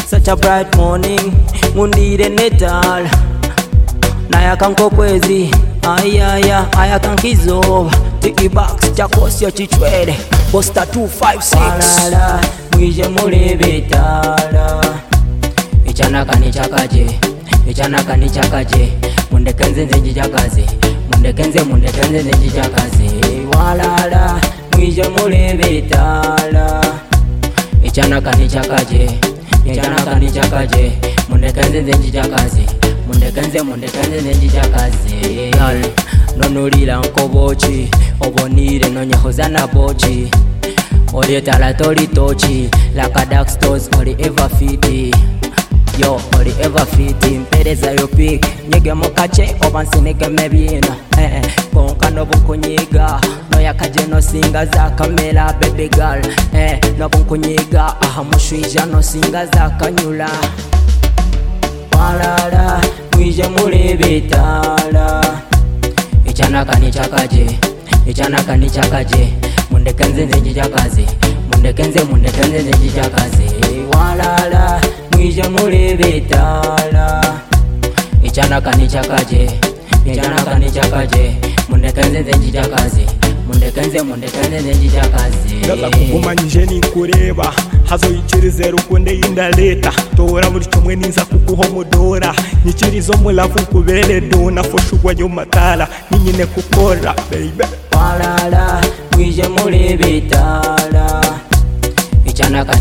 such a bright morning, mundire netal naya kankopwezi ayaya ayakankizoba tikibox chakosyo chichwele posta 256 walala mwije mulebetala ichanaka ni chakaje mundekenze nzenjijakaze mundekenze nzenjijakaze walala mwije mulebetala ichanaka ni chakaje mundekenze nzenjijakaze mundekenze nzenjijakaze nonulila nkobochi obonire nonyehoza na bochi olietala tolitochi like a dark stores oli ever fiti yo oli ever fiti mpereza yo pick nyege mokache obansinike mebyino konka nobunkunyiga noyakaje nosinga za kamera baby girl nobunkunyiga aha mushwija nosinga za kanyula walala mwije mulebetala ichanaka ni chakaje mundekenze nzenjijakaze mundekenze nzenjijakaze walala mwije mulebetala ichanaka ni chakaje mundekenze nzenjijakaze mundekenze nzenjijakaze ndaza kugumanyije nikureba hazoyikirize rukunde yindaleta tora buri kimwe niza kuguhomodora nyikirizo mulavu kubere dona foshugwa yo matala ninyine kukora baby walala mwije mulebetala ichanaka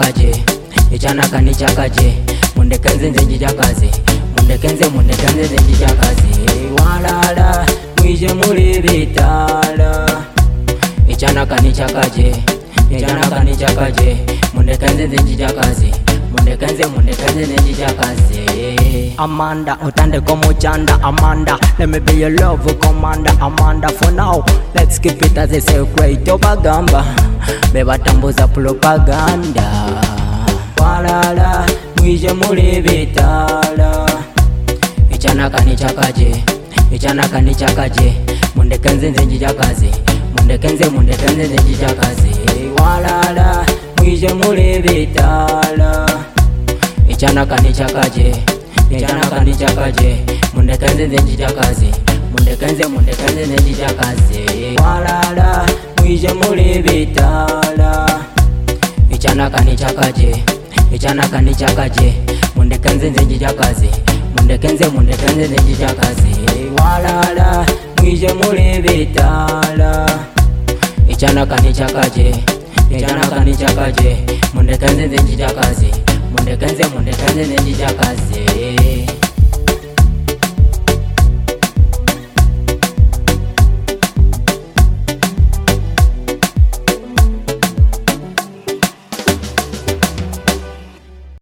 ni chakaje mundekenze nzenjijakaze mundekenze nzenjijakaze walala mwije mulebetala ichanaka ni chakaje mundekenze nzenjijakaze mundekenze nzenjijakaze Amanda utande komuchanda Amanda let me be your love commander Amanda for now let's keep it as a secret obagamba bebatambuza propaganda walala mwije mulebetala ichanaka ni chakaje mundekenze nzenjijakaze mundekenze nzenjijakaze walala mwije mulebetala ichanaka ni chakaje mundekenze nzenjijakaze mundekenze nzenjijakaze walala mwije mulebetala ichanaka ni chakaje mundekenze nzenjijakaze mundekenze nzenjijakaze walala mwije mulebetala ichanaka ni chakaje mundekenze nzenjijakaze mundekenze nzenjijakaze